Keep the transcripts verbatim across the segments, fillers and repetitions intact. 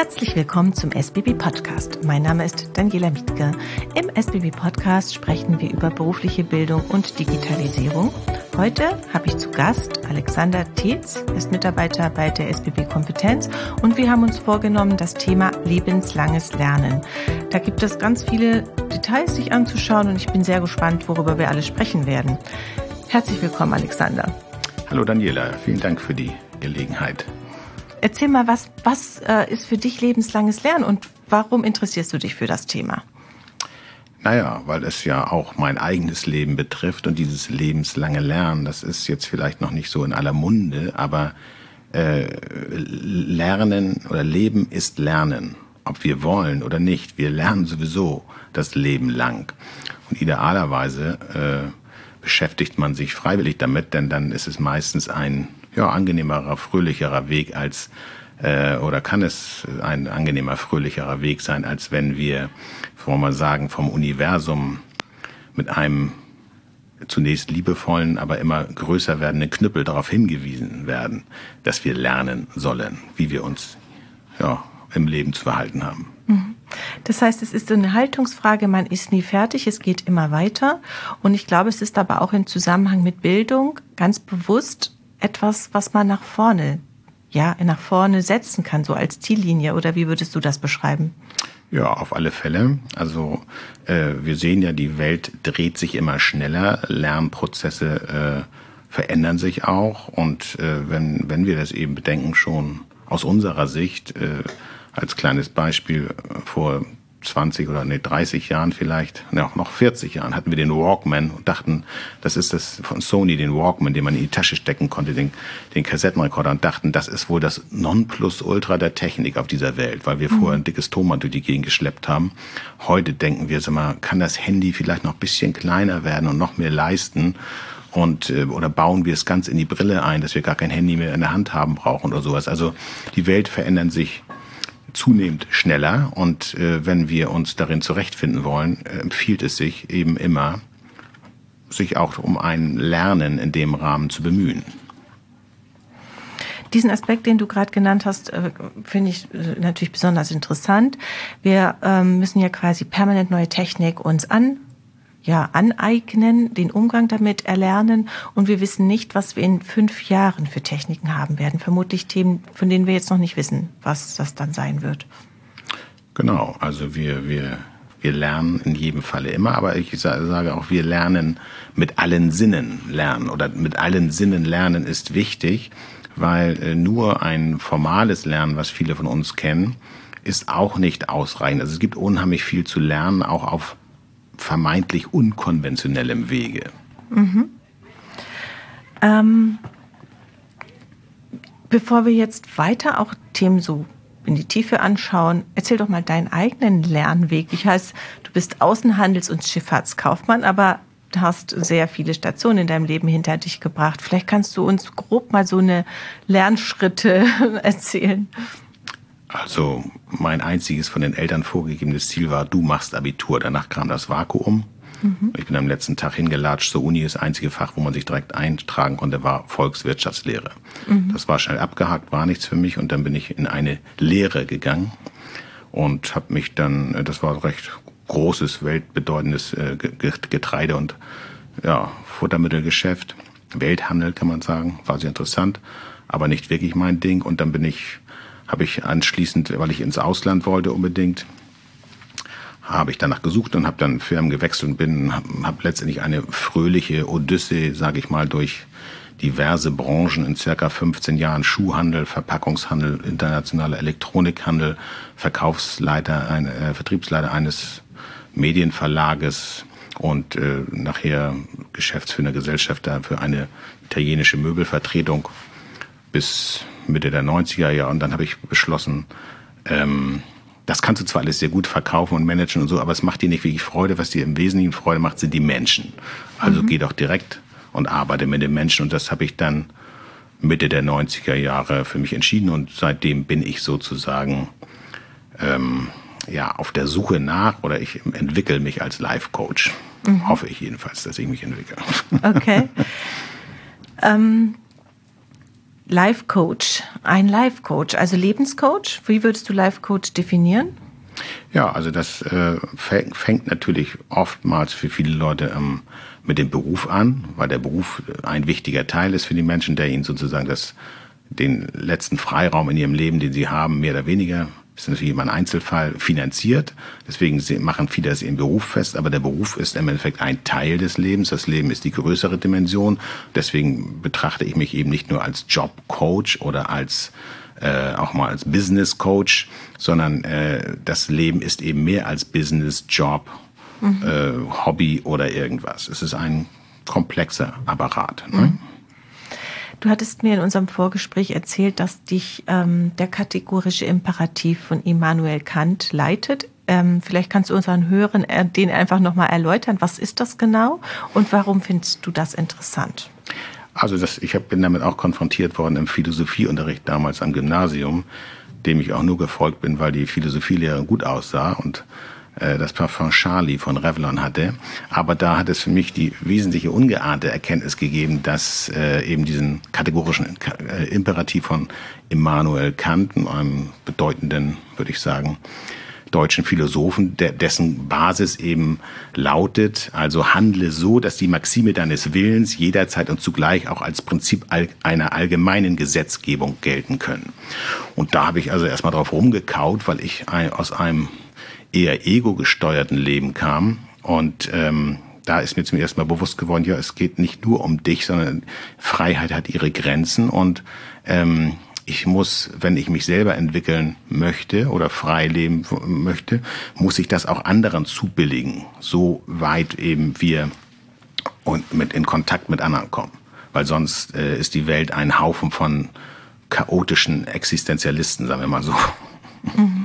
Herzlich willkommen zum S B B Podcast. Mein Name ist Daniela Mietke. Im S B B Podcast sprechen wir über berufliche Bildung und Digitalisierung. Heute habe ich zu Gast Alexander Tetz, er ist Mitarbeiter bei der S B B Kompetenz und wir haben uns vorgenommen, das Thema lebenslanges Lernen. Da gibt es ganz viele Details, sich anzuschauen und ich bin sehr gespannt, worüber wir alle sprechen werden. Herzlich willkommen, Alexander. Hallo Daniela, vielen Dank für die Gelegenheit. Erzähl mal, was, was äh, ist für dich lebenslanges Lernen und warum interessierst du dich für das Thema? Naja, weil es ja auch mein eigenes Leben betrifft und dieses lebenslange Lernen, das ist jetzt vielleicht noch nicht so in aller Munde, aber äh, Lernen oder Leben ist Lernen, ob wir wollen oder nicht. Wir lernen sowieso das Leben lang und idealerweise äh, beschäftigt man sich freiwillig damit, denn dann ist es meistens ein ja, angenehmerer, fröhlicherer Weg als, äh, oder kann es ein angenehmer, fröhlicherer Weg sein, als wenn wir, wollen wir mal sagen, vom Universum mit einem zunächst liebevollen, aber immer größer werdenden Knüppel darauf hingewiesen werden, dass wir lernen sollen, wie wir uns ja, im Leben zu verhalten haben. Das heißt, es ist so eine Haltungsfrage, man ist nie fertig, es geht immer weiter. Und ich glaube, es ist aber auch im Zusammenhang mit Bildung ganz bewusst etwas, was man nach vorne, ja, nach vorne setzen kann, so als Ziellinie. Oder wie würdest du das beschreiben? Ja, auf alle Fälle. Also äh, wir sehen ja, die Welt dreht sich immer schneller, Lernprozesse äh, verändern sich auch. Und äh, wenn, wenn wir das eben bedenken, schon aus unserer Sicht, äh, als kleines Beispiel, vor zwanzig oder nee, dreißig Jahren vielleicht, ja, noch vierzig Jahren hatten wir den Walkman und dachten, das ist das von Sony, den Walkman, den man in die Tasche stecken konnte, den, den Kassettenrekorder, und dachten, das ist wohl das Nonplusultra der Technik auf dieser Welt, weil wir mhm. vorher ein dickes Thomann durch die Gegend geschleppt haben. Heute denken wir, sag mal, kann das Handy vielleicht noch ein bisschen kleiner werden und noch mehr leisten? Und äh, oder bauen wir es ganz in die Brille ein, dass wir gar kein Handy mehr in der Hand haben brauchen oder sowas. Also die Welt verändert sich zunehmend schneller und äh, wenn wir uns darin zurechtfinden wollen, äh, empfiehlt es sich eben immer, sich auch um ein Lernen in dem Rahmen zu bemühen. Diesen Aspekt, den du gerade genannt hast, äh, finde ich äh, natürlich besonders interessant. Wir ähm, müssen ja quasi permanent neue Technik uns an ja, aneignen, den Umgang damit erlernen und wir wissen nicht, was wir in fünf Jahren für Techniken haben werden. Vermutlich Themen, von denen wir jetzt noch nicht wissen, was das dann sein wird. Genau, also wir, wir, wir lernen in jedem Falle immer, aber ich sage auch, wir lernen mit allen Sinnen lernen oder mit allen Sinnen lernen ist wichtig, weil nur ein formales Lernen, was viele von uns kennen, ist auch nicht ausreichend. Also es gibt unheimlich viel zu lernen, auch auf vermeintlich unkonventionellem Wege. Mhm. Ähm, bevor wir jetzt weiter auch Themen so in die Tiefe anschauen, erzähl doch mal deinen eigenen Lernweg. Ich weiß, du bist Außenhandels- und Schifffahrtskaufmann, aber du hast sehr viele Stationen in deinem Leben hinter dich gebracht. Vielleicht kannst du uns grob mal so eine Lernschritte erzählen. Also mein einziges von den Eltern vorgegebenes Ziel war, du machst Abitur. Danach kam das Vakuum. Mhm. Ich bin am letzten Tag hingelatscht zur Uni. Das einzige Fach, wo man sich direkt eintragen konnte, war Volkswirtschaftslehre. Mhm. Das war schnell abgehakt, war nichts für mich. Und dann bin ich in eine Lehre gegangen und habe mich dann, das war ein recht großes, weltbedeutendes Getreide- und ja, Futtermittelgeschäft. Welthandel kann man sagen, war sehr interessant, aber nicht wirklich mein Ding. Und dann bin ich habe ich anschließend, weil ich ins Ausland wollte unbedingt, habe ich danach gesucht und habe dann Firmen gewechselt und bin, habe hab letztendlich eine fröhliche Odyssee, sage ich mal, durch diverse Branchen in circa fünfzehn Jahren, Schuhhandel, Verpackungshandel, internationaler Elektronikhandel, Verkaufsleiter, ein, äh, Vertriebsleiter eines Medienverlages und äh, nachher geschäftsführender Gesellschafter für eine italienische Möbelvertretung bis Mitte der neunziger Jahre. Und dann habe ich beschlossen, ähm, das kannst du zwar alles sehr gut verkaufen und managen und so, aber es macht dir nicht wirklich Freude. Was dir im Wesentlichen Freude macht, sind die Menschen. Also mhm. geh doch direkt und arbeite mit den Menschen. Und das habe ich dann Mitte der neunziger Jahre für mich entschieden. Und seitdem bin ich sozusagen ähm, ja, auf der Suche nach, oder ich entwickle mich als Life-Coach. Mhm. Hoffe ich jedenfalls, dass ich mich entwickle. Okay. ähm Life Coach, ein Life Coach, also Lebenscoach. Wie würdest du Life Coach definieren? Ja, also das äh, fängt natürlich oftmals für viele Leute ähm, mit dem Beruf an, weil der Beruf ein wichtiger Teil ist für die Menschen, der ihnen sozusagen das, den letzten Freiraum in ihrem Leben, den sie haben, mehr oder weniger, das ist natürlich immer ein Einzelfall, finanziert. Deswegen machen viele das im Beruf fest, aber der Beruf ist im Endeffekt ein Teil des Lebens. Das Leben ist die größere Dimension. Deswegen betrachte ich mich eben nicht nur als Jobcoach oder als äh, auch mal als Business Coach, sondern äh, das Leben ist eben mehr als Business, Job, mhm. äh, Hobby oder irgendwas. Es ist ein komplexer Apparat. Ne? Mhm. Du hattest mir in unserem Vorgespräch erzählt, dass dich ähm, der kategorische Imperativ von Immanuel Kant leitet. Ähm, vielleicht kannst du unseren Hörern äh, den einfach nochmal erläutern. Was ist das genau und warum findest du das interessant? Also das, ich hab, bin damit auch konfrontiert worden im Philosophieunterricht damals am Gymnasium, dem ich auch nur gefolgt bin, weil die Philosophielehrerin gut aussah und das Parfum Charlie von Revlon hatte. Aber da hat es für mich die wesentliche ungeahnte Erkenntnis gegeben, dass äh, eben diesen kategorischen äh, Imperativ von Immanuel Kant, einem bedeutenden, würde ich sagen, deutschen Philosophen, der, dessen Basis eben lautet, also handle so, dass die Maxime deines Willens jederzeit und zugleich auch als Prinzip all, einer allgemeinen Gesetzgebung gelten können. Und da habe ich also erstmal drauf rumgekaut, weil ich ein, aus einem eher ego-gesteuerten Leben kam. Und ähm, da ist mir zum ersten Mal bewusst geworden, ja, es geht nicht nur um dich, sondern Freiheit hat ihre Grenzen. Und ähm, ich muss, wenn ich mich selber entwickeln möchte oder frei leben möchte, muss ich das auch anderen zubilligen, so weit eben wir und mit in Kontakt mit anderen kommen. Weil sonst äh, ist die Welt ein Haufen von chaotischen Existenzialisten, sagen wir mal so. Mhm.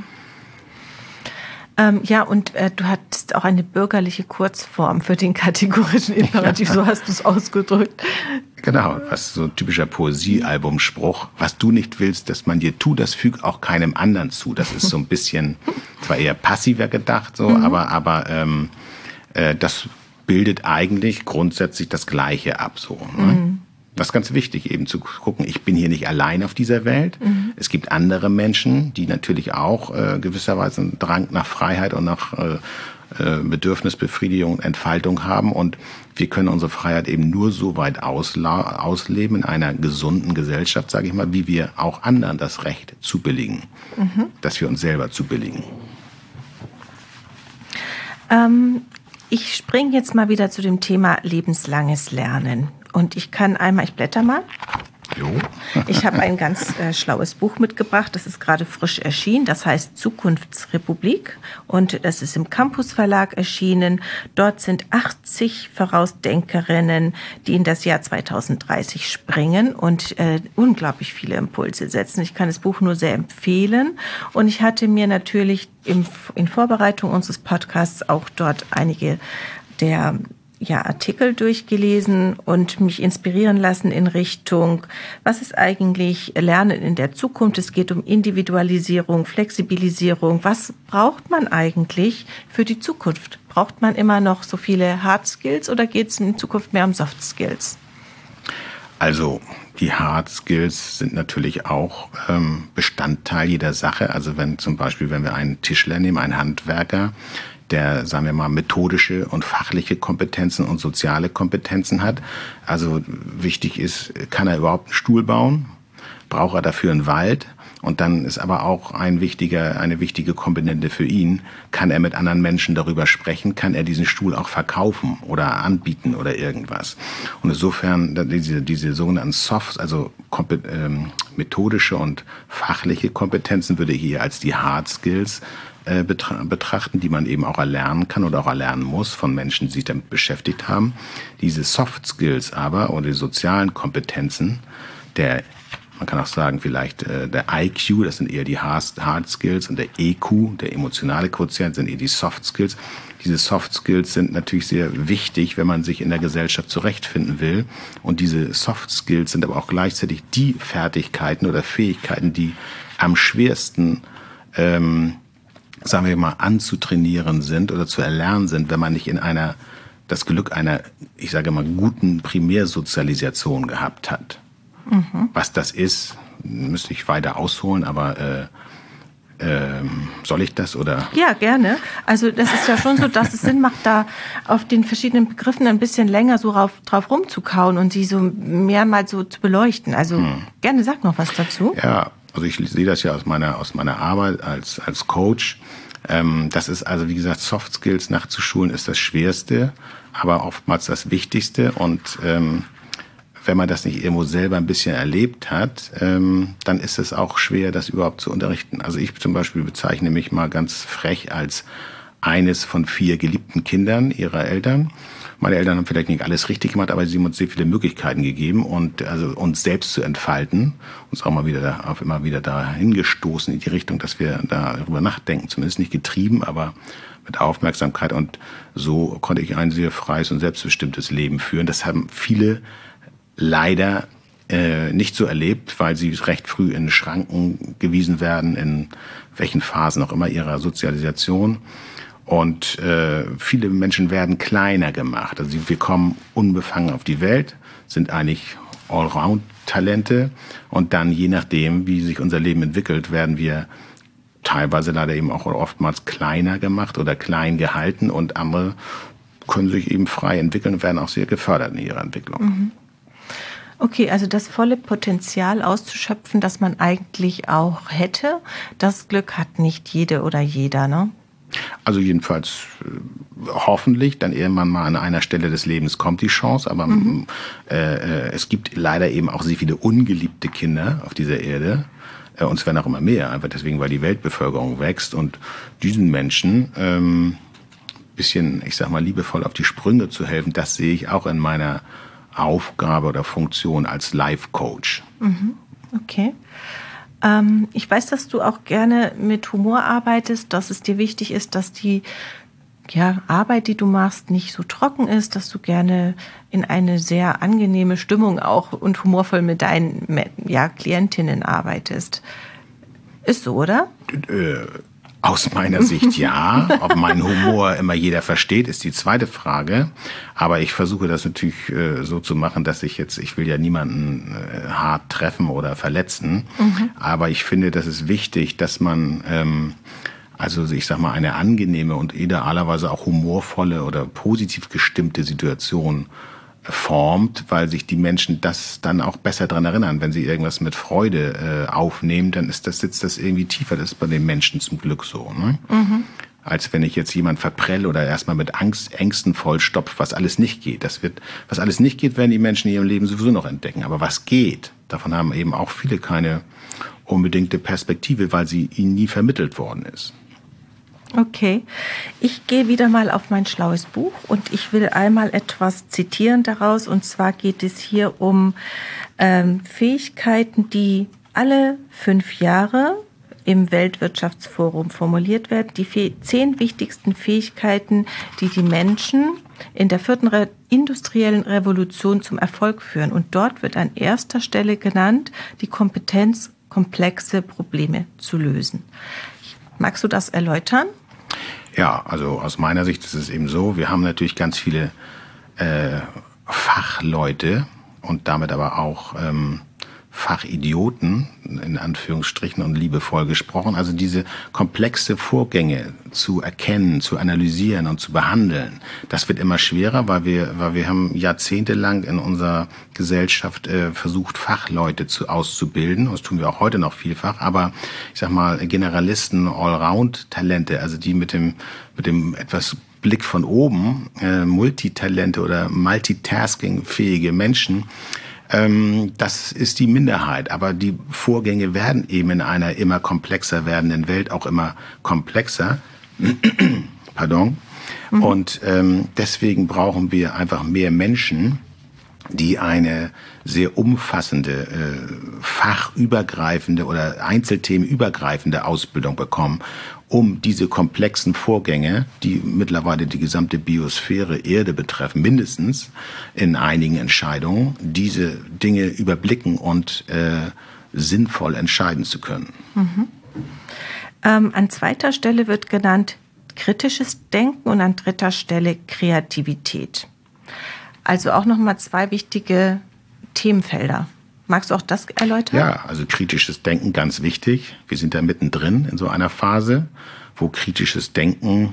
Ähm, ja, und äh, du hattest auch eine bürgerliche Kurzform für den kategorischen Imperativ, ja. So hast du es ausgedrückt. Genau, was so ein typischer Poesiealbumspruch, was du nicht willst, dass man dir tut, das füg auch keinem anderen zu. Das ist so ein bisschen, zwar eher passiver gedacht, so, mhm. aber, aber ähm, äh, das bildet eigentlich grundsätzlich das Gleiche ab. So, ne? Mhm. Das ist ganz wichtig, eben zu gucken, ich bin hier nicht allein auf dieser Welt. Mhm. Es gibt andere Menschen, die natürlich auch äh, gewisserweise einen Drang nach Freiheit und nach äh, äh, Bedürfnisbefriedigung und Entfaltung haben. Und wir können unsere Freiheit eben nur so weit ausla- ausleben in einer gesunden Gesellschaft, sage ich mal, wie wir auch anderen das Recht zubilligen, mhm. dass wir uns selber zubilligen. Ähm, ich springe jetzt mal wieder zu dem Thema lebenslanges Lernen. Und ich kann einmal, ich blätter mal. Jo. Ich habe ein ganz äh, schlaues Buch mitgebracht, das ist gerade frisch erschienen, das heißt Zukunftsrepublik und das ist im Campus Verlag erschienen. Dort sind achtzig Vorausdenkerinnen, die in das Jahr zweitausenddreißig springen und äh, unglaublich viele Impulse setzen. Ich kann das Buch nur sehr empfehlen und ich hatte mir natürlich im, in Vorbereitung unseres Podcasts auch dort einige der ja, Artikel durchgelesen und mich inspirieren lassen in Richtung, was ist eigentlich Lernen in der Zukunft? Es geht um Individualisierung, Flexibilisierung. Was braucht man eigentlich für die Zukunft? Braucht man immer noch so viele Hard Skills oder geht es in Zukunft mehr um Soft Skills? Also die Hard Skills sind natürlich auch ähm, Bestandteil jeder Sache. Also wenn zum Beispiel, wenn wir einen Tischler nehmen, einen Handwerker, der, sagen wir mal, methodische und fachliche Kompetenzen und soziale Kompetenzen hat. Also wichtig ist, kann er überhaupt einen Stuhl bauen? Braucht er dafür einen Wald? Und dann ist aber auch ein wichtiger, eine wichtige Komponente für ihn, kann er mit anderen Menschen darüber sprechen, kann er diesen Stuhl auch verkaufen oder anbieten oder irgendwas. Und insofern diese, diese sogenannten Soft, also ähm, methodische und fachliche Kompetenzen würde ich hier als die Hard Skills betrachten, die man eben auch erlernen kann oder auch erlernen muss von Menschen, die sich damit beschäftigt haben. Diese Soft Skills aber oder die sozialen Kompetenzen, der, man kann auch sagen vielleicht äh, der I Q, das sind eher die Hard Skills und der E Q, der emotionale Quotient, sind eher die Soft Skills. Diese Soft Skills sind natürlich sehr wichtig, wenn man sich in der Gesellschaft zurechtfinden will. Und diese Soft Skills sind aber auch gleichzeitig die Fertigkeiten oder Fähigkeiten, die am schwersten ähm, sagen wir mal, anzutrainieren sind oder zu erlernen sind, wenn man nicht in einer, das Glück einer, ich sage mal, guten Primärsozialisation gehabt hat. Mhm. Was das ist, müsste ich weiter ausholen, aber äh, ähm, soll ich das oder? Ja, gerne. Also das ist ja schon so, dass es Sinn macht, da auf den verschiedenen Begriffen ein bisschen länger so rauf, drauf rumzukauen und sie so mehrmals so zu beleuchten. Also hm. gerne sag noch was dazu. Ja, also ich sehe das ja aus meiner, aus meiner Arbeit als, als Coach. Ähm, das ist also, wie gesagt, Soft Skills nachzuschulen ist das Schwerste, aber oftmals das Wichtigste. Und ähm, wenn man das nicht irgendwo selber ein bisschen erlebt hat, ähm, dann ist es auch schwer, das überhaupt zu unterrichten. Also ich zum Beispiel bezeichne mich mal ganz frech als eines von vier geliebten Kindern ihrer Eltern. Meine Eltern haben vielleicht nicht alles richtig gemacht, aber sie haben uns sehr viele Möglichkeiten gegeben und also uns selbst zu entfalten, uns auch mal wieder da, auf immer wieder dahin gestoßen in die Richtung, dass wir darüber nachdenken, zumindest nicht getrieben, aber mit Aufmerksamkeit. Und so konnte ich ein sehr freies und selbstbestimmtes Leben führen. Das haben viele leider äh, nicht so erlebt, weil sie recht früh in Schranken gewiesen werden, in welchen Phasen auch immer ihrer Sozialisation. Und äh, viele Menschen werden kleiner gemacht. Also wir kommen unbefangen auf die Welt, sind eigentlich Allround-Talente. Und dann, je nachdem, wie sich unser Leben entwickelt, werden wir teilweise leider eben auch oftmals kleiner gemacht oder klein gehalten. Und andere können sich eben frei entwickeln und werden auch sehr gefördert in ihrer Entwicklung. Mhm. Okay, also das volle Potenzial auszuschöpfen, das man eigentlich auch hätte, das Glück hat nicht jede oder jeder, ne? Also jedenfalls äh, hoffentlich, dann irgendwann mal an einer Stelle des Lebens kommt die Chance, aber mhm. äh, es gibt leider eben auch sehr viele ungeliebte Kinder auf dieser Erde. Äh, und es werden auch immer mehr, einfach deswegen, weil die Weltbevölkerung wächst und diesen Menschen ähm, bisschen, ich sag mal, liebevoll auf die Sprünge zu helfen, das sehe ich auch in meiner Aufgabe oder Funktion als Life-Coach. Mhm. Okay. Ähm, ich weiß, dass du auch gerne mit Humor arbeitest, dass es dir wichtig ist, dass die ja, Arbeit, die du machst, nicht so trocken ist, dass du gerne in eine sehr angenehme Stimmung auch und humorvoll mit deinen ja, Klientinnen arbeitest. Ist so, oder? Äh, aus meiner Sicht ja. Ob mein Humor immer jeder versteht, ist die zweite Frage. Aber ich versuche das natürlich äh, so zu machen, dass ich jetzt, ich will ja niemanden äh, hart treffen oder verletzen. Mhm. Aber ich finde, das ist wichtig, dass man, ähm, also ich sag mal, eine angenehme und idealerweise auch humorvolle oder positiv gestimmte Situation formt, weil sich die Menschen das dann auch besser dran erinnern. Wenn sie irgendwas mit Freude äh, aufnehmen, dann ist das, sitzt das irgendwie tiefer. Das ist bei den Menschen zum Glück so, ne? Mhm. Als wenn ich jetzt jemand verprelle oder erstmal mit Angst, Ängsten vollstopfe, was alles nicht geht. Das wird, was alles nicht geht, werden die Menschen in ihrem Leben sowieso noch entdecken. Aber was geht, davon haben eben auch viele keine unbedingte Perspektive, weil sie ihnen nie vermittelt worden ist. Okay, ich gehe wieder mal auf mein schlaues Buch und ich will einmal etwas zitieren daraus. Und zwar geht es hier um ähm, Fähigkeiten, die alle fünf Jahre im Weltwirtschaftsforum formuliert werden. Die fe- zehn wichtigsten Fähigkeiten, die die Menschen in der vierten Re- industriellen Revolution zum Erfolg führen. Und dort wird an erster Stelle genannt, die Kompetenz, komplexe Probleme zu lösen. Magst du das erläutern? Ja, also aus meiner Sicht ist es eben so, wir haben natürlich ganz viele äh, Fachleute und damit aber auch ähm, Fachidioten, in Anführungsstrichen und liebevoll gesprochen. Also diese komplexe Vorgänge zu erkennen, zu analysieren und zu behandeln, das wird immer schwerer, weil wir, weil wir haben jahrzehntelang in unserer Gesellschaft äh, versucht, Fachleute zu, auszubilden. Das tun wir auch heute noch vielfach. Aber ich sag mal, Generalisten, Allround-Talente, also die mit dem, mit dem etwas Blick von oben, äh, Multitalente oder Multitasking-fähige Menschen, das ist die Minderheit, aber die Vorgänge werden eben in einer immer komplexer werdenden Welt auch immer komplexer. Pardon. Mhm. Und ähm, deswegen brauchen wir einfach mehr Menschen, die eine sehr umfassende, äh, fachübergreifende oder einzelthemenübergreifende Ausbildung bekommen, um diese komplexen Vorgänge, die mittlerweile die gesamte Biosphäre Erde betreffen, mindestens in einigen Entscheidungen, diese Dinge überblicken und äh, sinnvoll entscheiden zu können. Mhm. Ähm, an zweiter Stelle wird genannt kritisches Denken und an dritter Stelle Kreativität. Also auch nochmal zwei wichtige Themenfelder. Magst du auch das erläutern? Ja, also kritisches Denken ganz wichtig. Wir sind da mittendrin in so einer Phase, wo kritisches Denken,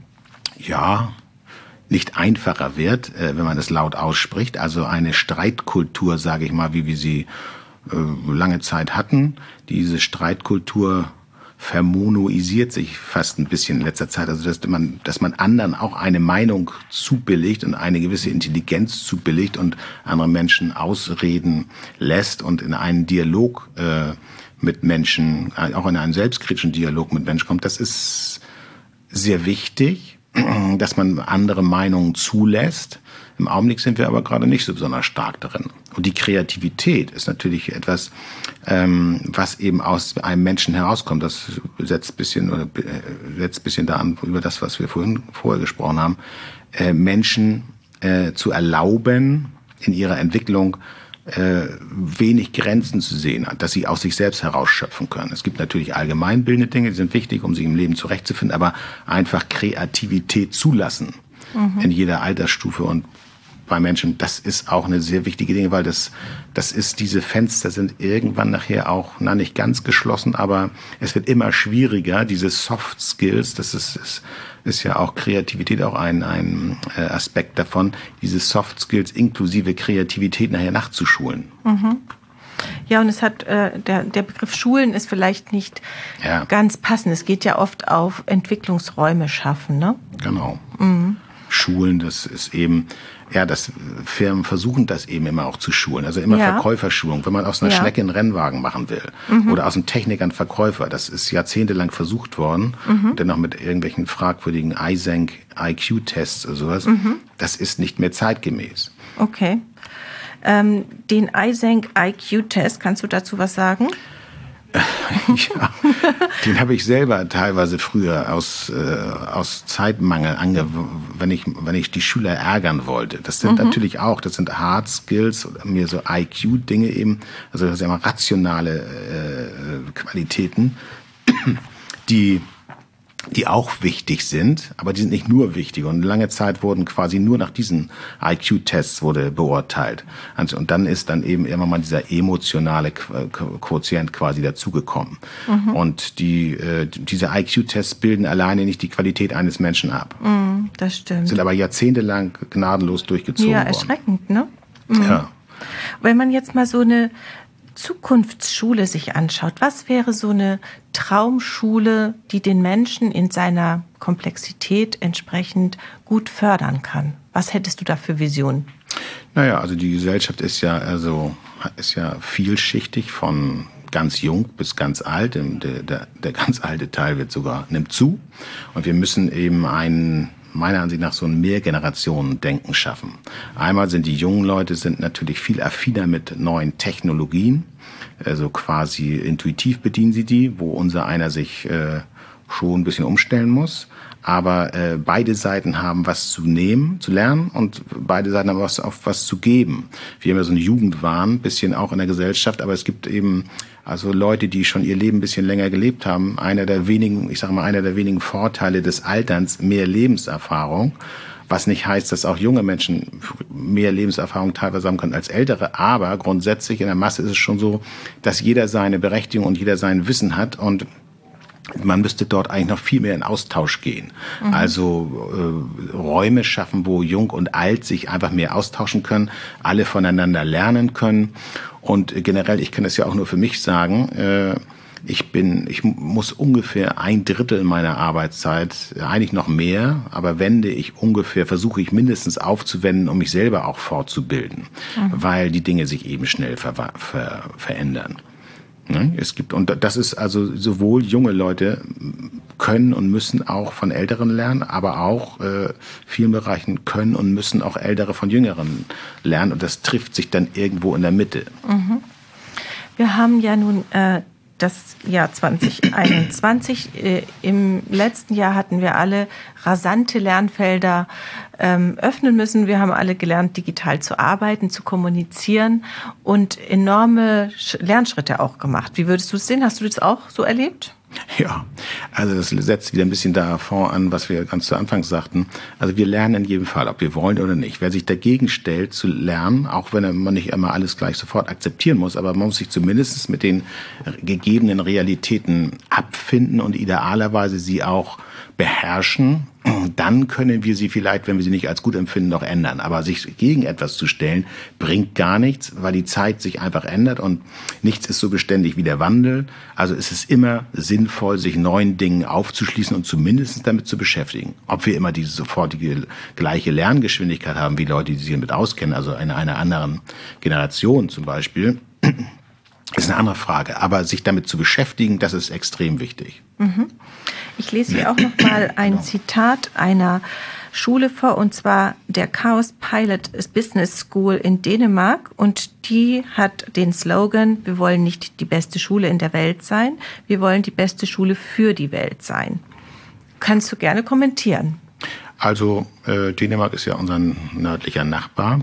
ja, nicht einfacher wird, wenn man es laut ausspricht. Also eine Streitkultur, sage ich mal, wie wir sie äh, lange Zeit hatten. Diese Streitkultur vermonoisiert sich fast ein bisschen in letzter Zeit. Also dass man, dass man anderen auch eine Meinung zubilligt und eine gewisse Intelligenz zubilligt und andere Menschen ausreden lässt und in einen Dialog äh, mit Menschen, auch in einen selbstkritischen Dialog mit Menschen kommt. Das ist sehr wichtig, dass man andere Meinungen zulässt. Im Augenblick sind wir aber gerade nicht so besonders stark darin. Und die Kreativität ist natürlich etwas, ähm, was eben aus einem Menschen herauskommt. Das setzt ein bisschen, oder setzt ein bisschen da an, über das, was wir vorhin vorher gesprochen haben, äh, Menschen äh, zu erlauben, in ihrer Entwicklung äh, wenig Grenzen zu sehen, dass sie aus sich selbst herausschöpfen können. Es gibt natürlich allgemeinbildende Dinge, die sind wichtig, um sich im Leben zurechtzufinden, aber einfach Kreativität zulassen mhm. in jeder Altersstufe und bei Menschen, das ist auch eine sehr wichtige Dinge, weil das, das ist, diese Fenster sind irgendwann nachher auch, na, nicht ganz geschlossen, aber es wird immer schwieriger, diese Soft Skills, das ist, ist, ist ja auch Kreativität auch ein, ein Aspekt davon, diese Soft Skills inklusive Kreativität nachher nachzuschulen. Mhm. Ja, und es hat, äh, der, der Begriff Schulen ist vielleicht nicht ja. ganz passend. Es geht ja oft auf Entwicklungsräume schaffen, ne? Genau. Mhm. Schulen, das ist eben, ja, das Firmen versuchen das eben immer auch zu schulen. Also immer ja. Verkäuferschulung. Wenn man aus einer ja. Schnecke einen Rennwagen machen will mhm. oder aus einem Techniker einen Verkäufer, das ist jahrzehntelang versucht worden mhm. und dann noch mit irgendwelchen fragwürdigen I S E N C I Q-Tests oder sowas. Mhm. Das ist nicht mehr zeitgemäß. Okay. Ähm, den I S E N C I Q-Test, kannst du dazu was sagen? Ja, den habe ich selber teilweise früher aus, äh, aus Zeitmangel angewandt, wenn ich, wenn ich die Schüler ärgern wollte. Das sind mhm. natürlich auch, das sind Hard Skills, mir so I Q-Dinge eben, also das sind immer rationale äh, Qualitäten, die die auch wichtig sind, aber die sind nicht nur wichtig. Und lange Zeit wurden quasi nur nach diesen I Q-Tests wurde beurteilt. Und dann ist dann eben immer mal dieser emotionale Quotient quasi dazugekommen. Mhm. Und die, äh, diese I Q-Tests bilden alleine nicht die Qualität eines Menschen ab. Mhm, das stimmt. Sind aber jahrzehntelang gnadenlos durchgezogen worden. Ja, erschreckend, ne? Mhm. Ja. Wenn man jetzt mal so eine Zukunftsschule sich anschaut, was wäre so eine Traumschule, die den Menschen in seiner Komplexität entsprechend gut fördern kann? Was hättest du da für Visionen? Naja, also die Gesellschaft ist ja, also, ist ja vielschichtig von ganz jung bis ganz alt. Der, der, der ganz alte Teil wird sogar, nimmt zu. Und wir müssen eben einen meiner Ansicht nach so ein Mehrgenerationen-Denken schaffen. Einmal sind die jungen Leute sind natürlich viel affiner mit neuen Technologien, also quasi intuitiv bedienen sie die, wo unser einer sich äh, schon ein bisschen umstellen muss. Aber äh, beide Seiten haben was zu nehmen, zu lernen und beide Seiten haben was auf was zu geben. Wir haben ja so einen Jugendwahn, ein bisschen auch in der Gesellschaft, aber es gibt eben also Leute, die schon ihr Leben ein bisschen länger gelebt haben. Einer der wenigen, ich sage mal, einer der wenigen Vorteile des Alterns, mehr Lebenserfahrung. Was nicht heißt, dass auch junge Menschen mehr Lebenserfahrung teilweise haben können als ältere. Aber grundsätzlich in der Masse ist es schon so, dass jeder seine Berechtigung und jeder sein Wissen hat und man müsste dort eigentlich noch viel mehr in Austausch gehen. Mhm. Also äh, Räume schaffen, wo Jung und Alt sich einfach mehr austauschen können, alle voneinander lernen können. Und äh, generell, ich kann das ja auch nur für mich sagen, äh, ich bin, ich muss ungefähr ein Drittel meiner Arbeitszeit, eigentlich noch mehr, aber wende ich ungefähr, versuche ich mindestens aufzuwenden, um mich selber auch fortzubilden, mhm. weil die Dinge sich eben schnell ver- ver- verändern. Es gibt, und das ist also sowohl junge Leute können und müssen auch von Älteren lernen, aber auch äh, vielen Bereichen können und müssen auch Ältere von Jüngeren lernen und das trifft sich dann irgendwo in der Mitte. Mhm. Wir haben ja nun äh, das Jahr zwanzig einundzwanzig. Äh, Im letzten Jahr hatten wir alle rasante Lernfelder ähm, öffnen müssen. Wir haben alle gelernt, digital zu arbeiten, zu kommunizieren und enorme Sch- Lernschritte auch gemacht. Wie würdest du es sehen? Hast du das auch so erlebt? Ja, also das setzt wieder ein bisschen davon an, was wir ganz zu Anfang sagten. Also wir lernen in jedem Fall, ob wir wollen oder nicht. Wer sich dagegen stellt, zu lernen, auch wenn man nicht immer alles gleich sofort akzeptieren muss, aber man muss sich zumindest mit den gegebenen Realitäten abfinden und idealerweise sie auch beherrschen. Dann können wir sie vielleicht, wenn wir sie nicht als gut empfinden, noch ändern. Aber sich gegen etwas zu stellen, bringt gar nichts, weil die Zeit sich einfach ändert und nichts ist so beständig wie der Wandel. Also es ist immer sinnvoll, sich neuen Dingen aufzuschließen und zumindest damit zu beschäftigen. Ob wir immer diese sofortige gleiche Lerngeschwindigkeit haben wie Leute, die sich damit auskennen, also in einer anderen Generation zum Beispiel, ist eine andere Frage. Aber sich damit zu beschäftigen, das ist extrem wichtig. Mhm. Ich lese hier auch noch mal ein Zitat einer Schule vor, und zwar der Chaos Pilot Business School in Dänemark. Und die hat den Slogan: Wir wollen nicht die beste Schule in der Welt sein, wir wollen die beste Schule für die Welt sein. Kannst du gerne kommentieren. Also äh, Dänemark ist ja unser nördlicher Nachbar.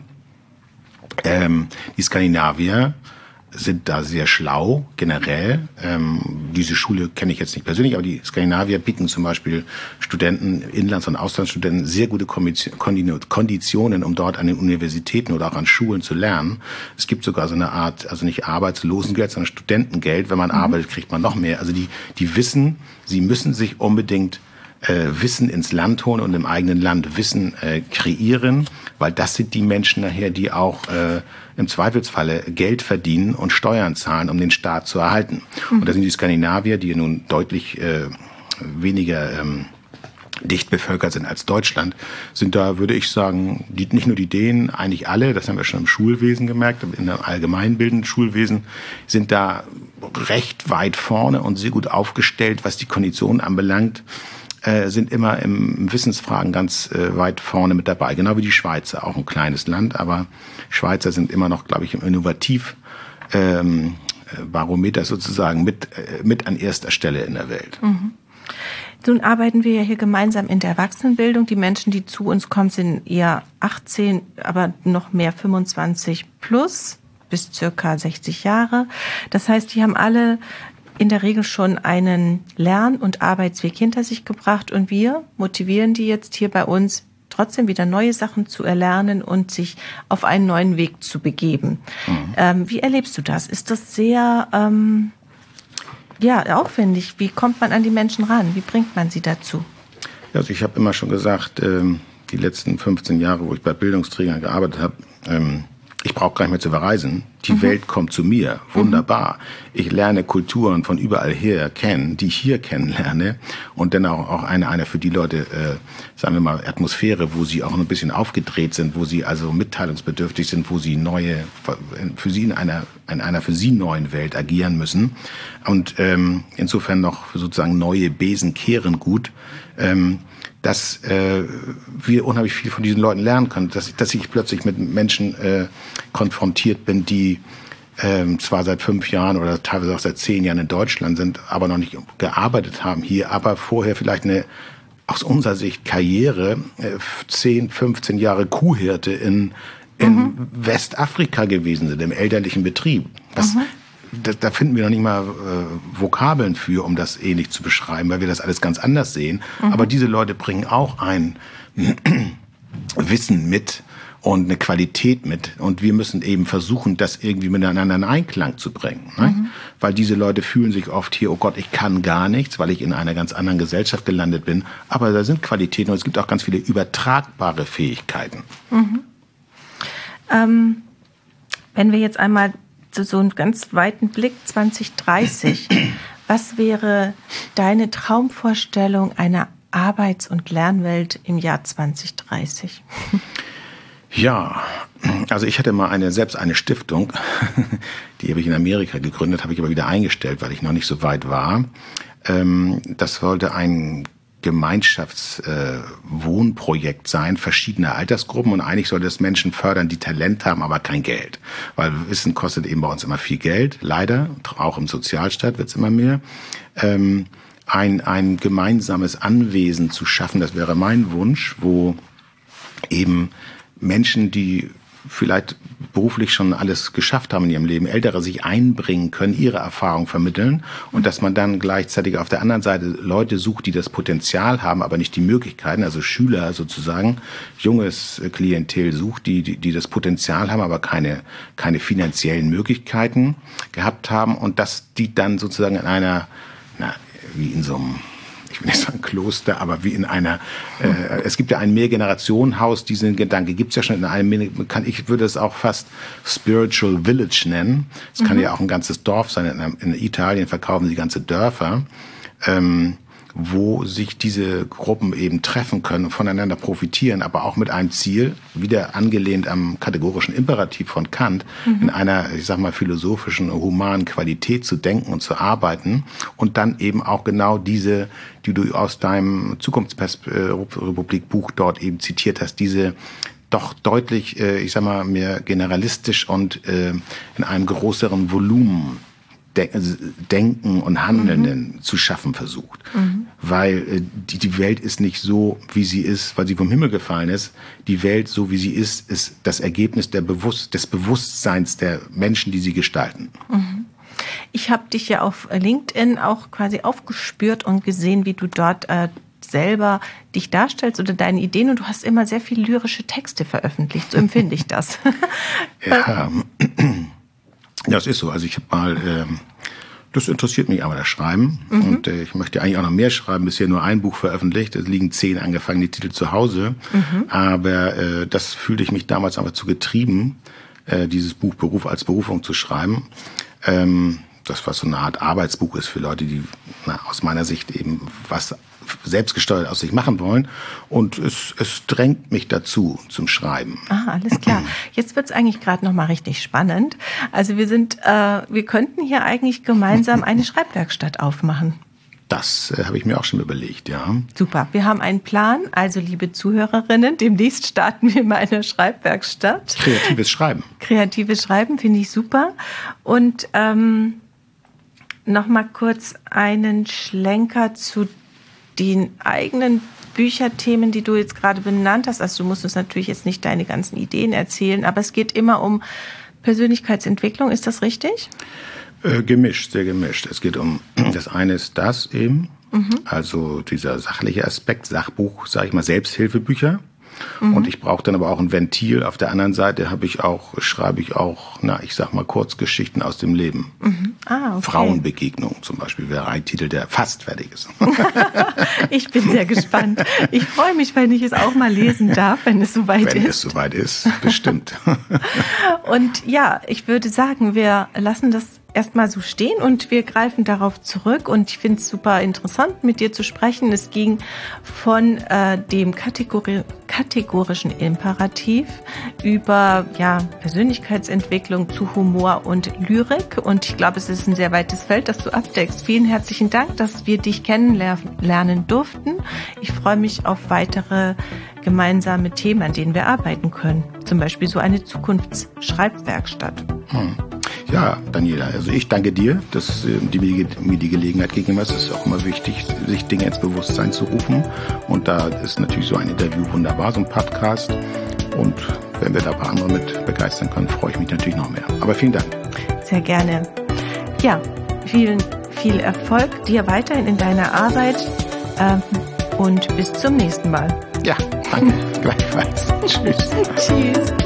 Ähm, die Skandinavier sind da sehr schlau, generell. Ähm, diese Schule kenne ich jetzt nicht persönlich, aber die Skandinavier bieten zum Beispiel Studenten, Inlands- und Auslandsstudenten, sehr gute Konditionen, um dort an den Universitäten oder auch an Schulen zu lernen. Es gibt sogar so eine Art, also nicht Arbeitslosengeld, sondern Studentengeld. Wenn man mhm. arbeitet, kriegt man noch mehr. Also die, die wissen, sie müssen sich unbedingt äh, Wissen ins Land holen und im eigenen Land Wissen äh, kreieren, weil das sind die Menschen nachher, die auch äh, im Zweifelsfalle Geld verdienen und Steuern zahlen, um den Staat zu erhalten. Mhm. Und das sind die Skandinavier, die nun deutlich äh, weniger ähm, dicht bevölkert sind als Deutschland, sind da, würde ich sagen, die, nicht nur die Dänen, eigentlich alle, das haben wir schon im Schulwesen gemerkt, in einem allgemeinbildenden Schulwesen, sind da recht weit vorne und sehr gut aufgestellt, was die Konditionen anbelangt, äh, sind immer im, im Wissensfragen ganz äh, weit vorne mit dabei. Genau wie die Schweizer, auch ein kleines Land, aber Schweizer sind immer noch, glaube ich, im Innovativ ähm, Barometer sozusagen mit, äh, mit an erster Stelle in der Welt. Mhm. Nun arbeiten wir ja hier gemeinsam in der Erwachsenenbildung. Die Menschen, die zu uns kommen, sind eher achtzehn, aber noch mehr fünfundzwanzig plus bis circa sechzig Jahre. Das heißt, die haben alle in der Regel schon einen Lern- und Arbeitsweg hinter sich gebracht. Und wir motivieren die jetzt hier bei uns, trotzdem wieder neue Sachen zu erlernen und sich auf einen neuen Weg zu begeben. Mhm. Ähm, wie erlebst du das? Ist das sehr ähm, ja, aufwendig? Wie kommt man an die Menschen ran? Wie bringt man sie dazu? Also ich habe immer schon gesagt, ähm, die letzten fünfzehn Jahre, wo ich bei Bildungsträgern gearbeitet habe, ähm, ich brauche gar nicht mehr zu verreisen. Die mhm. Welt kommt zu mir. Wunderbar. Mhm. Ich lerne Kulturen von überall her kennen, die ich hier kennenlerne. Und dann auch, auch eine, eine für die Leute, äh, sagen wir mal, Atmosphäre, wo sie auch ein bisschen aufgedreht sind, wo sie also mitteilungsbedürftig sind, wo sie neue, für sie in einer, in einer für sie neuen Welt agieren müssen. Und ähm, insofern noch sozusagen neue Besen kehren gut. Ähm, dass äh, wir unheimlich viel von diesen Leuten lernen können, dass ich, dass ich plötzlich mit Menschen äh, konfrontiert bin, die ähm, zwar seit fünf Jahren oder teilweise auch seit zehn Jahren in Deutschland sind, aber noch nicht gearbeitet haben hier, aber vorher vielleicht eine, aus unserer Sicht, Karriere, äh, zehn, fünfzehn Jahre Kuhhirte in, in mhm. Westafrika gewesen sind, im elterlichen Betrieb. Das, mhm. Da, da finden wir noch nicht mal äh, Vokabeln für, um das ähnlich zu beschreiben, weil wir das alles ganz anders sehen. Mhm. Aber diese Leute bringen auch ein Wissen mit und eine Qualität mit. Und wir müssen eben versuchen, das irgendwie miteinander in Einklang zu bringen. Ne? Mhm. Weil diese Leute fühlen sich oft hier, oh Gott, ich kann gar nichts, weil ich in einer ganz anderen Gesellschaft gelandet bin. Aber da sind Qualitäten und es gibt auch ganz viele übertragbare Fähigkeiten. Mhm. Ähm, wenn wir jetzt einmal so einen ganz weiten Blick zwanzig dreißig. Was wäre deine Traumvorstellung einer Arbeits- und Lernwelt im Jahr zwanzig dreißig? Ja, also ich hatte mal eine, selbst eine Stiftung, die habe ich in Amerika gegründet, habe ich aber wieder eingestellt, weil ich noch nicht so weit war. Das wollte ein Gemeinschaftswohnprojekt äh, sein, verschiedene Altersgruppen, und eigentlich soll das Menschen fördern, die Talent haben, aber kein Geld. Weil Wissen kostet eben bei uns immer viel Geld, leider, auch im Sozialstaat wird es immer mehr. Ähm, ein, ein gemeinsames Anwesen zu schaffen, das wäre mein Wunsch, wo eben Menschen, die vielleicht beruflich schon alles geschafft haben in ihrem Leben, Ältere sich einbringen können, ihre Erfahrung vermitteln und dass man dann gleichzeitig auf der anderen Seite Leute sucht, die das Potenzial haben, aber nicht die Möglichkeiten, also Schüler sozusagen, junges Klientel sucht, die, die, die das Potenzial haben, aber keine, keine finanziellen Möglichkeiten gehabt haben und dass die dann sozusagen in einer, na, wie in so einem, ich will nicht sagen Kloster, aber wie in einer, äh, es gibt ja ein Mehrgenerationenhaus, diesen Gedanke gibt es ja schon in einem, kann, ich würde es auch fast Spiritual Village nennen. Es kann mhm. ja auch ein ganzes Dorf sein, in, in Italien verkaufen sie ganze Dörfer, ähm, wo sich diese Gruppen eben treffen können und voneinander profitieren, aber auch mit einem Ziel, wieder angelehnt am kategorischen Imperativ von Kant, mhm. in einer, ich sag mal, philosophischen, humanen Qualität zu denken und zu arbeiten und dann eben auch genau diese, die du aus deinem Zukunftsrepublik-Buch dort eben zitiert hast, diese doch deutlich, ich sag mal, mehr generalistisch und in einem größeren Volumen Denken und Handelnden mhm. zu schaffen versucht. Mhm. Weil äh, die, die Welt ist nicht so, wie sie ist, weil sie vom Himmel gefallen ist. Die Welt, so wie sie ist, ist das Ergebnis der Bewusst- des Bewusstseins der Menschen, die sie gestalten. Mhm. Ich habe dich ja auf LinkedIn auch quasi aufgespürt und gesehen, wie du dort äh, selber dich darstellst oder deine Ideen und du hast immer sehr viel lyrische Texte veröffentlicht. So empfinde ich das. Ja, ja, es ist so. Also ich habe mal, ähm, das interessiert mich aber, das Schreiben. Mhm. Und äh, ich möchte eigentlich auch noch mehr schreiben. Bisher nur ein Buch veröffentlicht. Es liegen zehn angefangene Titel zu Hause. Mhm. Aber äh, das fühlte ich mich damals einfach zu getrieben, äh, dieses Buch Beruf als Berufung zu schreiben. Ähm, das was so eine Art Arbeitsbuch ist für Leute, die na, aus meiner Sicht eben was selbstgesteuert aus sich machen wollen. Und es, es drängt mich dazu zum Schreiben. Ah, alles klar. Jetzt wird's eigentlich gerade noch mal richtig spannend. Also wir sind, äh, wir könnten hier eigentlich gemeinsam eine Schreibwerkstatt aufmachen. Das äh, habe ich mir auch schon überlegt, ja. Super. Wir haben einen Plan. Also, liebe Zuhörerinnen, demnächst starten wir mal eine Schreibwerkstatt. Kreatives Schreiben. Kreatives Schreiben finde ich super. Und ähm, noch mal kurz einen Schlenker zu den eigenen Bücherthemen, die du jetzt gerade benannt hast. Also du musst uns natürlich jetzt nicht deine ganzen Ideen erzählen, aber es geht immer um Persönlichkeitsentwicklung. Ist das richtig? Äh, gemischt, sehr gemischt. Es geht um, das eine ist das eben, mhm. also dieser sachliche Aspekt, Sachbuch, sage ich mal, Selbsthilfebücher. Mhm. Und ich brauche dann aber auch ein Ventil. Auf der anderen Seite habe ich auch, schreibe ich auch, na, ich sag mal, Kurzgeschichten aus dem Leben. Mhm. Ah, okay. Frauenbegegnung zum Beispiel wäre ein Titel, der fast fertig ist. Ich bin sehr gespannt. Ich freue mich, wenn ich es auch mal lesen darf, wenn es soweit wenn ist. Wenn es soweit ist, bestimmt. Und ja, ich würde sagen, wir lassen das erstmal so stehen und wir greifen darauf zurück und ich finde es super interessant, mit dir zu sprechen. Es ging von äh, dem Kategori- kategorischen Imperativ über ja, Persönlichkeitsentwicklung zu Humor und Lyrik und ich glaube, es ist ein sehr weites Feld, das du abdeckst. Vielen herzlichen Dank, dass wir dich kennenlernen durften. Ich freue mich auf weitere gemeinsame Themen, an denen wir arbeiten können. Zum Beispiel so eine Zukunftsschreibwerkstatt. Hm. Ja, Daniela, also ich danke dir, dass äh, die, mir die Gelegenheit gegeben hast. Es ist auch immer wichtig, sich Dinge ins Bewusstsein zu rufen. Und da ist natürlich so ein Interview wunderbar, so ein Podcast. Und wenn wir da ein paar andere mit begeistern können, freue ich mich natürlich noch mehr. Aber vielen Dank. Sehr gerne. Ja, vielen, viel Erfolg dir weiterhin in deiner Arbeit äh, und bis zum nächsten Mal. Ja, danke. Gleichfalls. Tschüss. Tschüss.